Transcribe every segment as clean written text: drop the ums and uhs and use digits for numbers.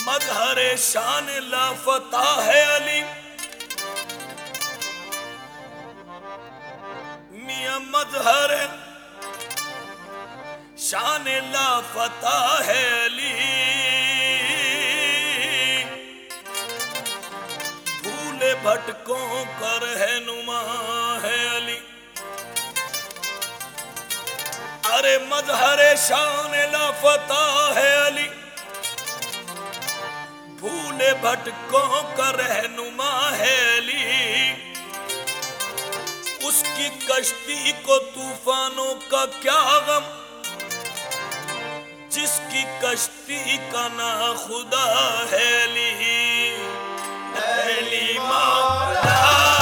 مظہر شان لافتہ ہے علی، میاں مظہر شان لافتہ ہے علی، بھولے بھٹکوں کا رہنما ہے علی۔ ارے مظہر شان لافتہ ہے علی، بھولے بھٹکوں کا رہنما ہے علی، اس کی کشتی کو طوفانوں کا کیا غم، جس کی کشتی کا نا خدا ہے علی۔ علی مولا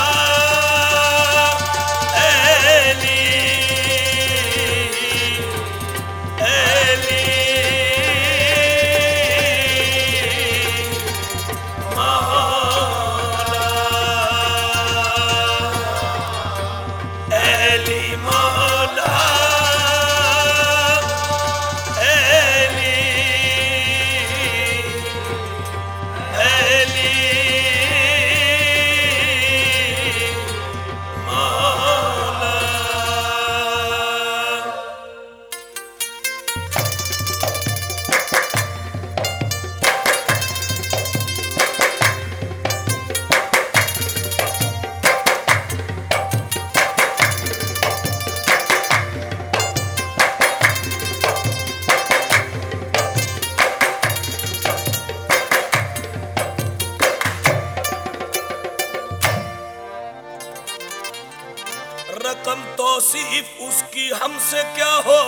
رقم توصیف اس کی ہم سے کیا ہو،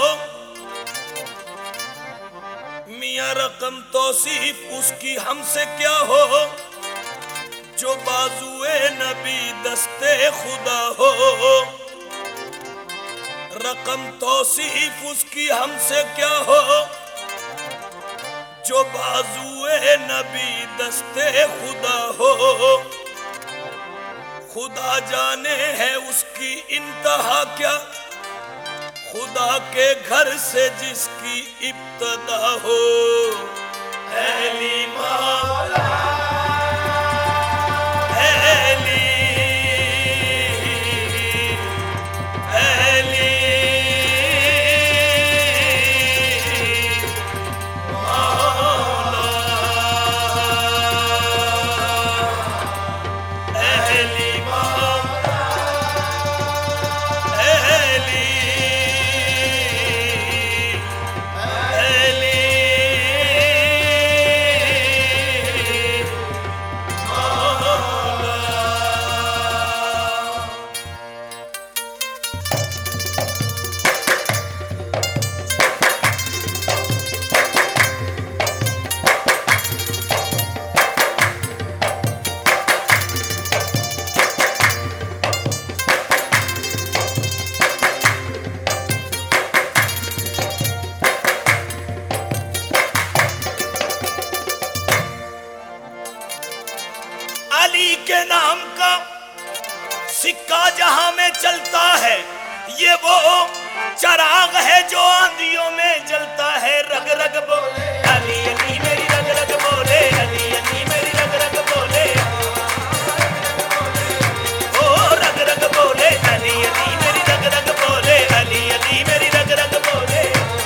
میاں رقم توصیف اس کی ہم سے کیا ہو، جو بازوئے نبی دستے خدا ہو۔ رقم توصیف اس کی ہم سے کیا ہو، جو بازوئے نبی دستے خدا ہو۔ خدا جانے ہے اس کی انتہا کیا، خدا کے گھر سے جس کی ابتدا ہو۔ علی مولا علی کے نام کا سکہ جہاں میں چلتا ہے، یہ وہ چراغ ہے جو آندھیوں میں جلتا ہے۔ رگ رگ بولے علی علی میری رگ رگ بولے، علی علی میری رگ رگ بولے، او رگ رگ بولے علی علی میری رگ رگ بولے، علی علی میری رگ رگ بولے۔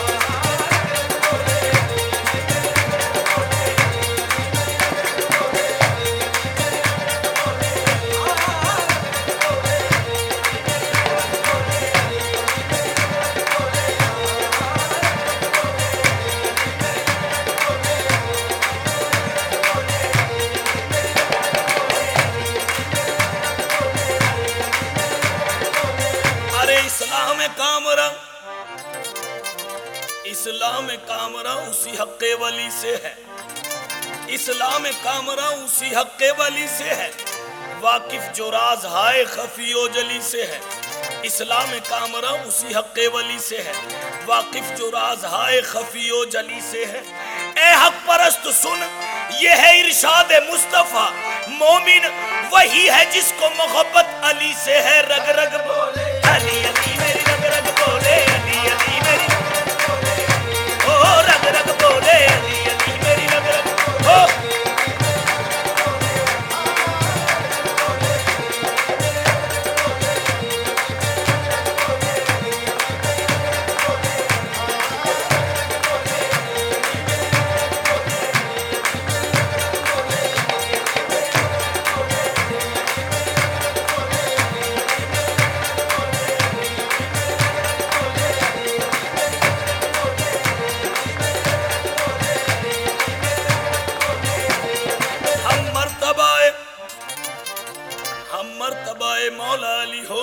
اسلام کامرہ اسی حق ولی سے ہے، اسلام کامرہ اسی حق ولی سے ہے، واقف جو راز ہائے خفی و جلی سے ہے۔ اسلام کامرہ اسی حق ولی سے ہے، واقف جو راز ہائے خفی و جلی سے ہے۔ اے حق پرست سن، یہ ہے ارشاد مصطفیٰ، مومن وہی ہے جس کو محبت علی سے ہے۔ رگ رگ بولے علی علی میری رگ رگ بولے، علی علی میری رگ رگ بولے، او رگ رگ بولے علی علی میری رگ رگ بولے۔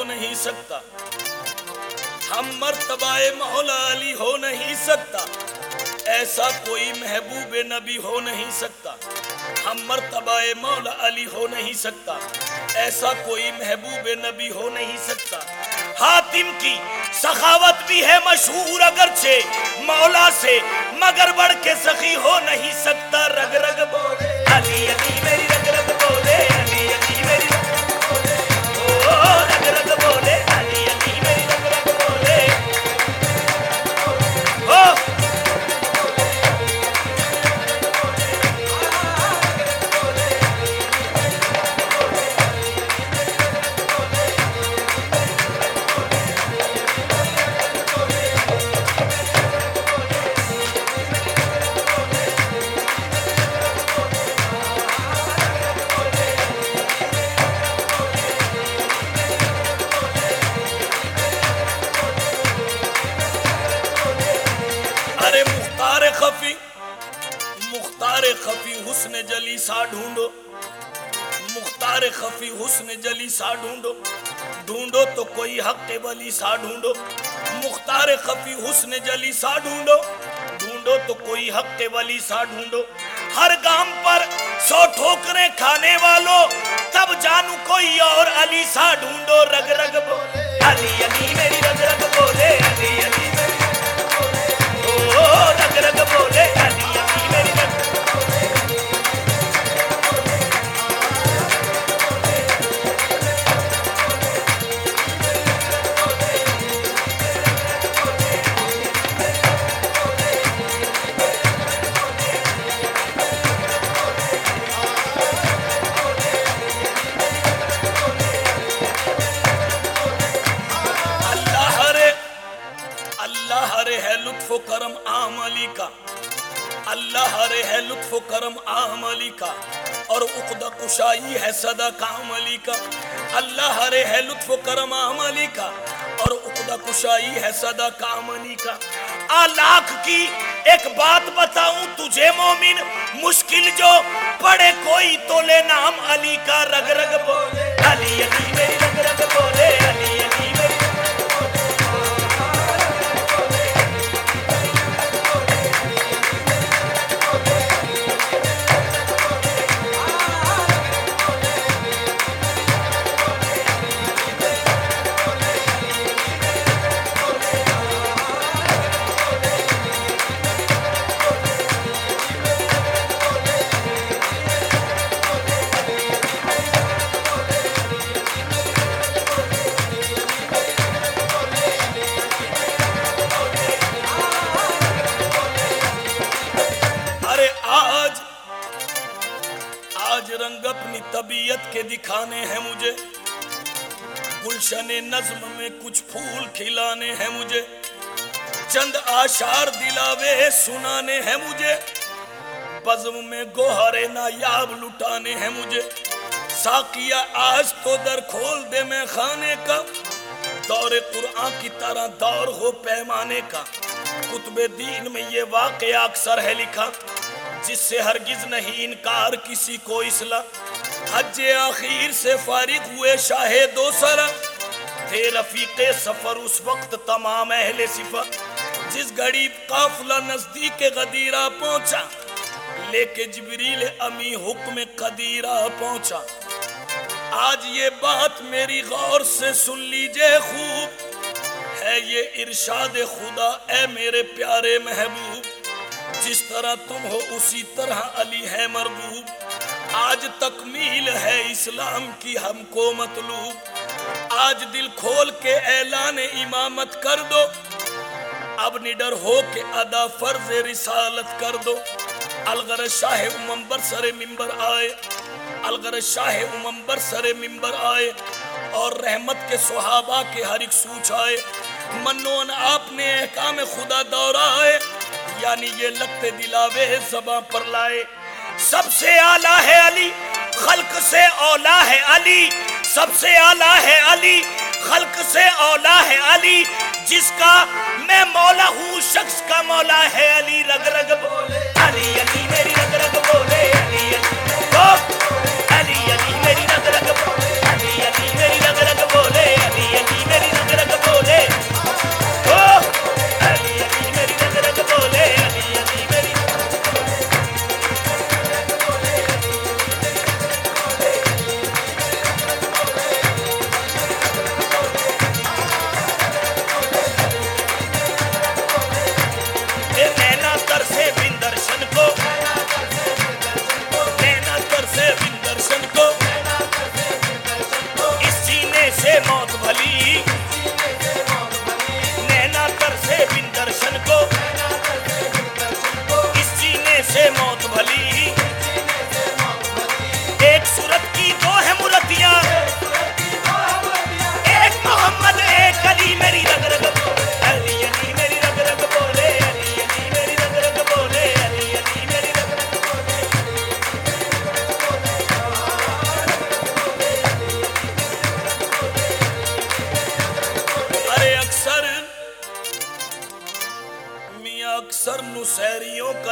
ہو نہیں سکتا، ہم مرتبہ مولا علی ہو نہیں سکتا، ایسا کوئی محبوب نبی ہو نہیں سکتا، ہم مرتبہ مولا علی ہو نہیں سکتا، ایسا کوئی محبوب نبی ہو نہیں سکتا۔ حاتم کی سخاوت بھی ہے مشہور اگرچہ مولا سے، مگر بڑھ کے سخی ہو نہیں سکتا۔ رگ رگ بولے علی علی میری رگ رگ بولے علی علی میری رگ رگ بولے، او رگ رگ بولے علی علی میری رگ رگ بولے، او مختار خفی حسن جلی سا ڈھونڈو، مختار خفی حسن جلی سا ڈھونڈو، ڈھونڈو تو کوئی حق ولی سا ڈھونڈو، مختار خفی حسن جلی سا ڈھونڈو، ڈھونڈو تو کوئی حق ولی سا ڈھونڈو۔ ہر گام پر 100 ٹھوکریں کھانے والوں، تب جانو کوئی اور علی سا ڈھونڈو۔ رگ رگ بولے علی علی میری رگ رگ بولے علی علی میری رگ رگ بولے، او رگ رگ بولے علی علی میری رگ رگ لطف و کرم عام علی کا، اللہ رے ہے لطف و کرم عام علی کا، اور عقدہ کشائی ہے صدا کام علی کا، اللہ رے ہے لطف و کرم عام علی کا، اور عقدہ کشائی ہے صدا کام علی کا۔ آلاکھ کی ایک بات بتاؤں تجھے مومن، مشکل جو پڑے کوئی تو لے نام علی کا۔ رگ رگ بولے علی علی میری رگ رگ بولے علی علی میری رنگ اپنی طبیعت کے دکھانے ہیں مجھے، گلشن نظم میں کچھ پھول کھلانے ہیں مجھے، چند آشار دلاوے سنانے ہیں مجھے، بزم میں گوہر نایاب لٹانے ہیں مجھے۔ ساقیہ آج تو در کھول دے میں خانے کا، دور قرآن کی طرح دور ہو پیمانے کا۔ کتب دین میں یہ واقعہ اکثر ہے لکھا، جس سے ہرگز نہیں انکار کسی کو اصلاح۔ حج آخیر سے فارغ ہوئے شاہ دوسرا، تھے رفیق سفر اس وقت تمام اہل صفا۔ جس گھڑی قافلہ نزدیک غدیرہ پہنچا، لے کے جبریل امی حکم قدیرہ پہنچا۔ آج یہ بات میری غور سے سن لیجئے خوب، ہے یہ ارشاد خدا اے میرے پیارے محبوب۔ جس طرح تم ہو اسی طرح علی ہے مرغوب، آج تکمیل ہے اسلام کی ہم کو مطلوب۔ آج دل کھول کے اعلان امامت کر دو، اب نڈر ہو کے ادا فرض رسالت کر دو۔ الغرض شاہ امم سر منبر آئے، الغرض شاہ امم سر منبر آئے، اور رحمت کے صحابہ کے ہر ایک سوچ آئے۔ منون آپ نے احکام خدا دورائے، یعنی یہ لگتے دلاوے زباں پر لائے۔ سب سے اعلیٰ ہے علی، خلق سے اولا ہے علی، سب سے اعلیٰ ہے علی، خلق سے اولا ہے علی، جس کا میں مولا ہوں شخص کا مولا ہے علی۔ رگ رگ بولے علی علی میری رگ رگ بولے علی علی، علی علی میری رگ رگ بولے علی علی میری رگ رگ بولے علی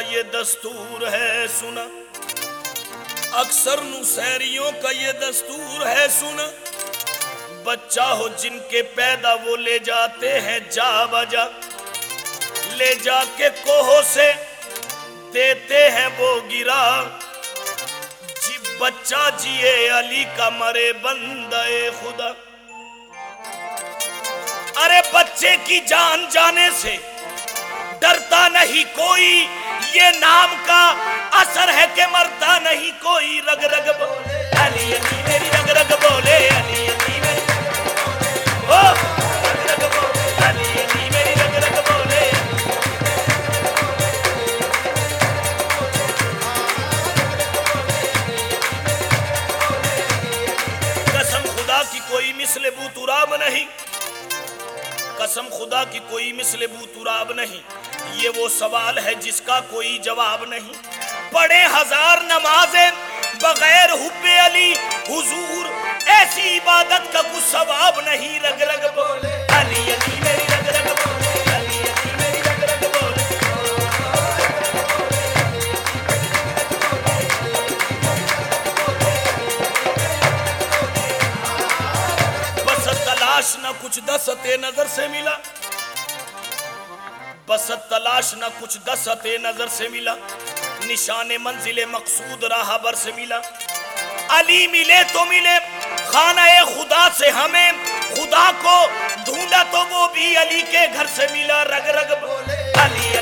یہ دستور ہے سنا، اکثر نصیریوں کا یہ دستور ہے سنا، بچہ ہو جن کے پیدا وہ لے جاتے ہیں جا بجا، لے جا کے کوہوں سے دیتے ہیں وہ گرا، جی بچہ جیے علی کا مرے بندہ خدا۔ ارے بچے کی جان جانے سے ڈرتا نہیں کوئی، یہ نام کا اثر ہے کہ مرتا نہیں کوئی، رگ رگ بولے علی علی میری رگ رگ بولے علی علی میری رگ رگ بولے علی علی میری رگ رگ بولے۔ قسم خدا کی کوئی مثل بو تراب نہیں، قسم خدا کی کوئی مثل بو تراب نہیں، یہ وہ سوال ہے جس کا کوئی جواب نہیں۔ پڑھے ہزار نمازیں بغیر حب علی حضور، ایسی عبادت کا کچھ ثواب نہیں، رگ رگ بولے علی علی میری رگ رگ بولے علی علی میری رگ رگ بولے۔ بس تلاش نہ کچھ دست نظر سے ملا، بس تلاش نہ کچھ دست نظر سے ملا، نشان منزل مقصود راہ بر سے ملا، علی ملے تو ملے خانہ خدا سے ہمیں، خدا کو ڈھونڈا تو وہ بھی علی کے گھر سے ملا، رگ رگ بولے علی